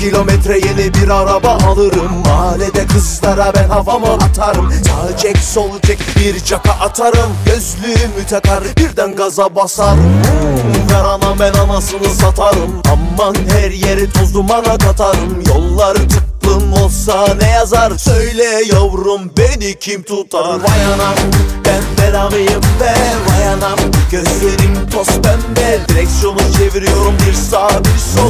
kilometre yeni bir araba alırım. Mahallede kızlara ben havamı atarım. Sağ çek sol çek bir caka atarım. Gözlüğümü takar birden gaza basarım. Ver anam ben anasını satarım. Aman her yeri toz dumana katarım. Yollar tıklım olsa ne yazar? Söyle yavrum beni kim tutar? Vay anam ben belamıyım be. Vay anam gözlerim toz pembe. Direksiyonu çeviriyorum bir sağ bir sol.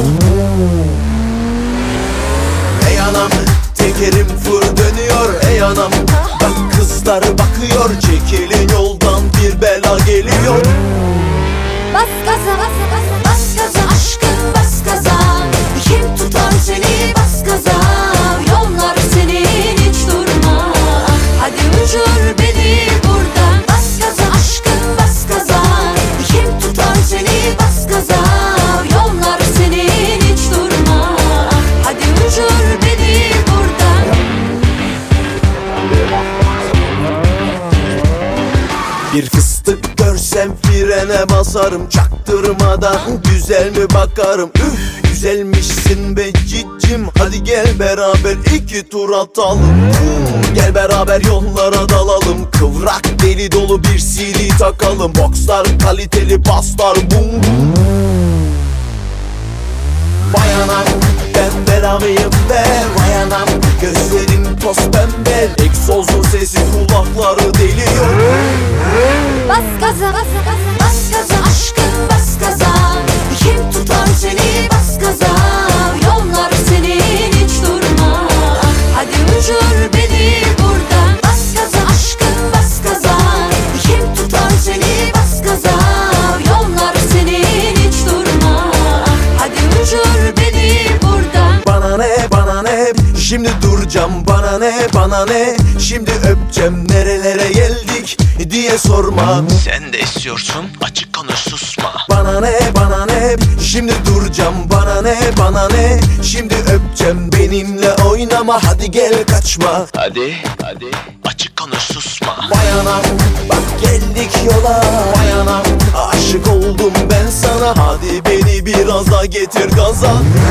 Ey anam tekerim fır dönüyor. Ey anam bak kızlar bakıyor. Çekilin yoldan bir bela geliyor. Bas gaza bas gaza bas gaza aşkım bas gaza. Kim tutar seni bas gaza. Yollar senin hiç durma. Hadi uçur beni buradan. Bas gaza aşkım bas gaza. Kim tutar seni bas gaza. Yollar senin hiç durma. Hadi uçur beni buradan. Bir fıstık görsem frene basarım. Çaktırmadan güzel mi bakarım. Üf güzelmişsin be cicim. Hadi gel beraber iki tur atalım. Gel beraber yollara dalalım. Kıvrak deli dolu bir CD takalım. Boxlar kaliteli paslar bum bum. Vay anam ben belamıyım be. Vay anam gözlerim toz pembe. Egzozun sesi kulakları deliyor. Bas gaza bas gaza bas gaza aşkım bas gaza. Kim tutar seni bas gaza. Yollar senin hiç durma. Hadi uçur beni buradan. Bas gaza aşkım bas gaza. Kim tutar seni bas gaza. Yollar senin hiç durma. Hadi uçur beni buradan. Bana ne bana ne şimdi duracağım. Bana ne bana ne şimdi öpeceğim. Nerelere geldik diye sorma. Sen de istiyorsun açık konuş susma. Bana ne bana ne şimdi duracağım. Bana ne bana ne şimdi öpeceğim. Benimle oynama hadi gel kaçma. Hadi açık konuş susma. Vay anam bak geldik yola. Vay anam aşık oldum ben sana. Hadi beni biraz daha getir gaza.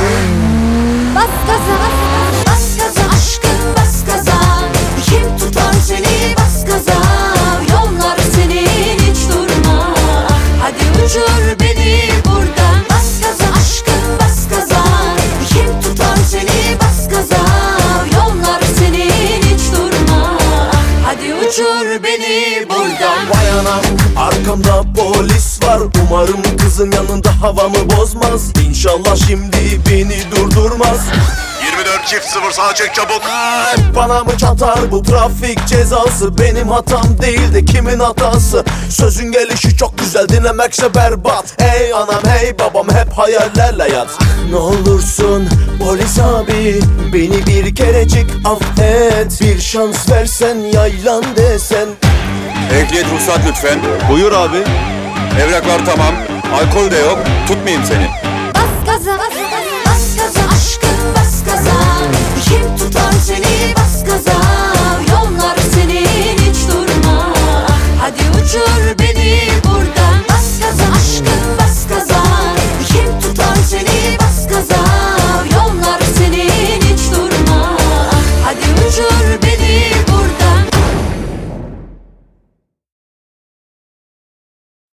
Bas gaza bas gaza aşkım bas gaza. Kim tutar seni bas gaza. Yollar senin hiç durma. Hadi uçur beni buradan. Bas gaza aşkım bas gaza. Kim tutar seni bas gaza. Yollar senin hiç durma. Hadi uçur beni buradan. Vay anam arkamda polis var. Umarım kızın yanında havamı bozmaz. İnşallah şimdi beni durdurmaz. 24-0 sağa çek çabuk. Bana mı çatar bu trafik cezası? Benim hatam değil de kimin hatası? Sözün gelişi çok güzel dinlemekse berbat. Hey anam hey babam hep hayallerle yat. Ne olursun polis abi beni bir kerecik affet. Bir şans versen yaylan desen. Ehliyet ruhsat lütfen. Buyur abi. Evraklar tamam. Alkol de yok. Tutmayayım seni. Bas gaza bas gaza